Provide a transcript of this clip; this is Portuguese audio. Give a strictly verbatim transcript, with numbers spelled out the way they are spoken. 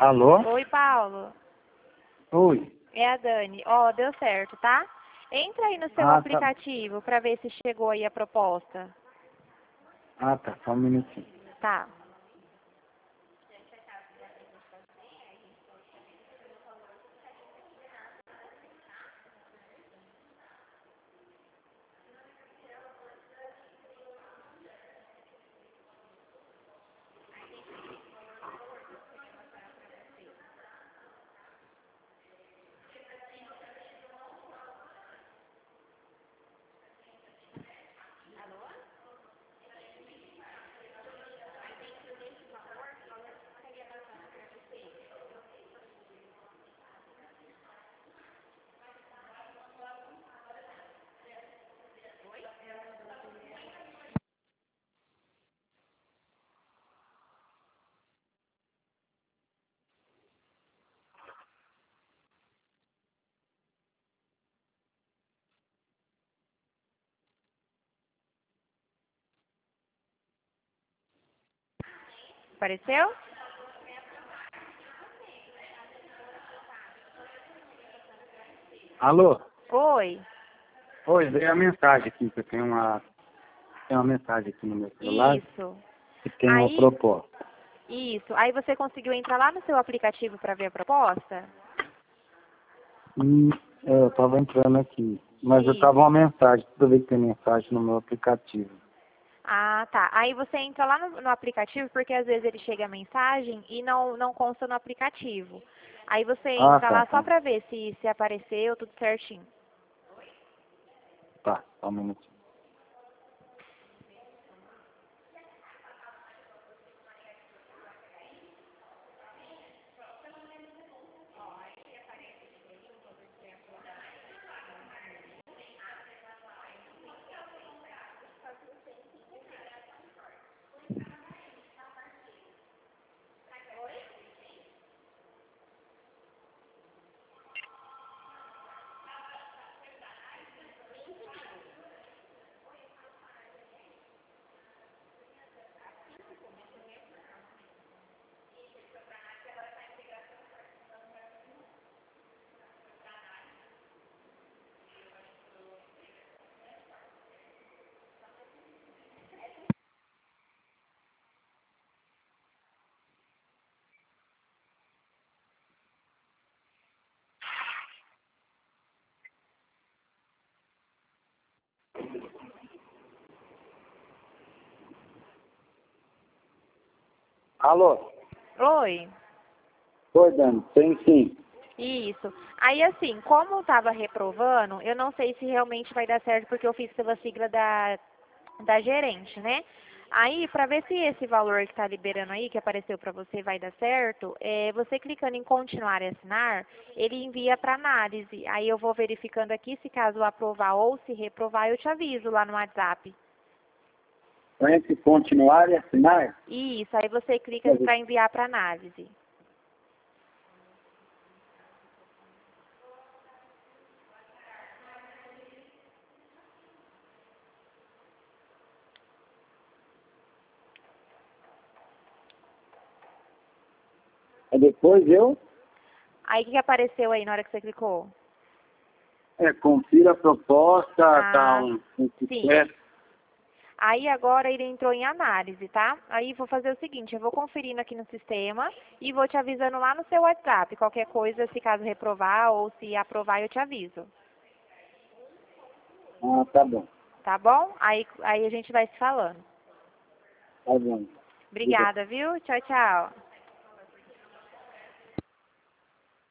Alô? Oi, Paulo. Oi. É a Dani. Ó, deu certo, tá? Entra aí no seu Ah, tá. aplicativo pra ver se chegou aí a proposta. Ah, tá. Só um minutinho. Tá. Apareceu? Alô? Oi. Oi, veio a mensagem aqui, que eu tenho uma, tem uma mensagem aqui no meu celular Isso. que tem uma Aí, proposta. isso. Aí você conseguiu entrar lá no seu aplicativo pra ver a proposta? Hum, é, eu tava entrando aqui, mas eu tava Isso. uma mensagem, toda vez que tem mensagem no meu aplicativo. Ah, tá. Aí você entra lá no, no aplicativo, porque às vezes ele chega a mensagem e não, não consta no aplicativo. Aí você Ah, entra tá, lá só tá. pra ver se, se apareceu tudo certinho. Tá, só um minutinho. Alô? Oi. Oi, Dani. Tem sim. Isso. Aí assim, como estava reprovando, eu não sei se realmente vai dar certo porque eu fiz pela sigla da, da gerente, né? Aí, para ver se esse valor que está liberando aí, que apareceu para você, vai dar certo, é, você clicando em continuar e assinar, ele envia para análise. Aí eu vou verificando aqui, se caso aprovar ou se reprovar, eu te aviso lá no WhatsApp. Entre continuar e assinar? Isso, aí você clica para enviar para análise. Aí depois eu Aí o que que apareceu aí na hora que você clicou? é, confira a proposta, tá Ah, um, um sim. sucesso. Aí agora ele entrou em análise, tá? Aí vou fazer o seguinte, eu vou conferindo aqui no sistema e vou te avisando lá no seu WhatsApp. Qualquer coisa, se caso reprovar ou se aprovar, eu te aviso. Ah, tá bom. Tá bom? Aí, aí a gente vai se falando. Tá bom. Obrigado. Obrigada, viu? Tchau, tchau.